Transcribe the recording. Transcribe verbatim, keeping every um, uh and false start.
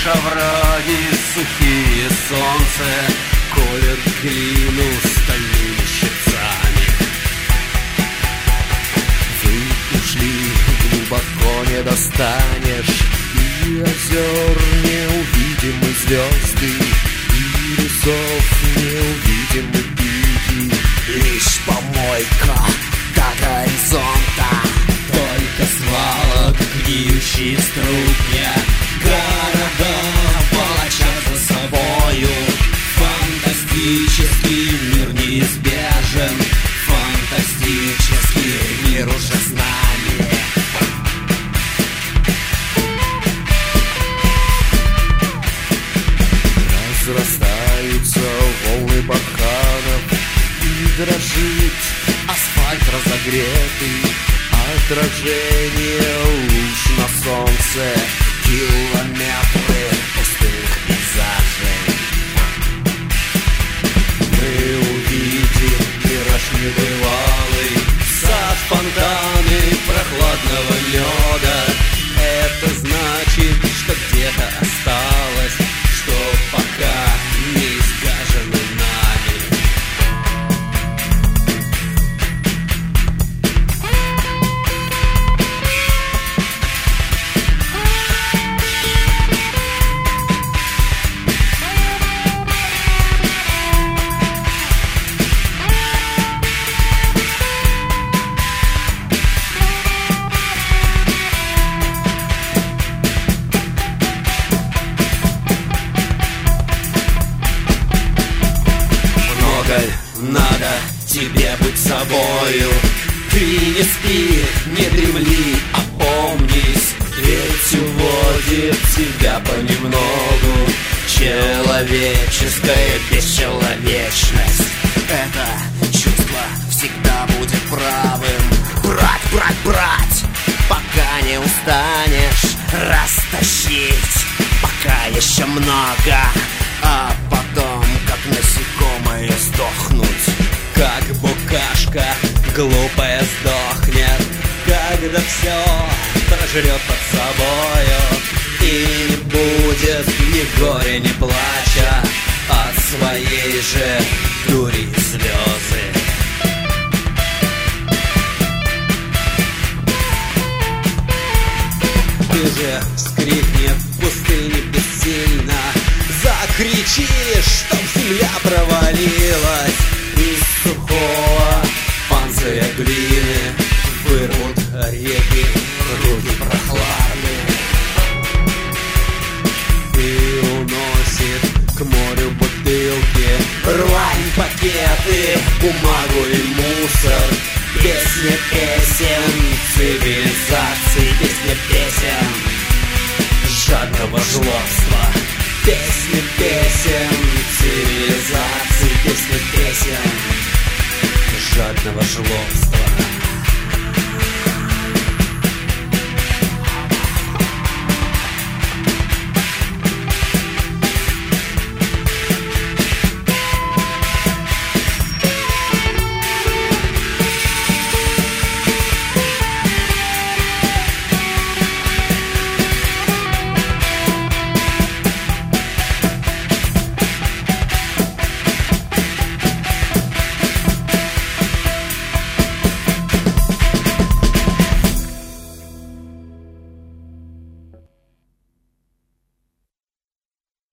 овраги сухие, солнце колет глину стальными щипцами. Вы ушли, глубоко не достанешь, и озер не увидим мы звезды, и лесов не увидим мы пики. Лишь помойка до горизонта, только свалок гниющие струпья. Города волочат за собою, фантастический мир неизбежен, фантастический мир уже с нами. Разрастаются волны барханов, и дрожит асфальт разогретый, отражение луч на солнце, километры пустых пейзажей. Мы увидим мираж небывалый, сад, фонтаны прохладного меда. Это значит, что где-то осталось, что пока не изгажено нами. Надо тебе быть собою. Ты не спи, не дремли, опомнись, ведь уводит тебя понемногу человеческая бесчеловечность. Это чувство всегда будет правым. Брать, брать, брать, пока не устанешь растащить, пока еще много, а потом как насекомое сдохнуть. Как букашка глупая сдохнет, когда все прожрет под собою, и не будет ни горя, ни плача от своей же дури и слезы. Ты же вскрикни в пустыне бессильно, закричишь, чтоб земля провалилась. Из сухого панциря глины вырвут реки, руки прохладные, и уносит к морю бутылки, рвань, пакеты, бумагу и мусор. Песня песен цивилизации, песня песен жадного жлобства. Песня песен цивилизации, песня песен жадного жлобства.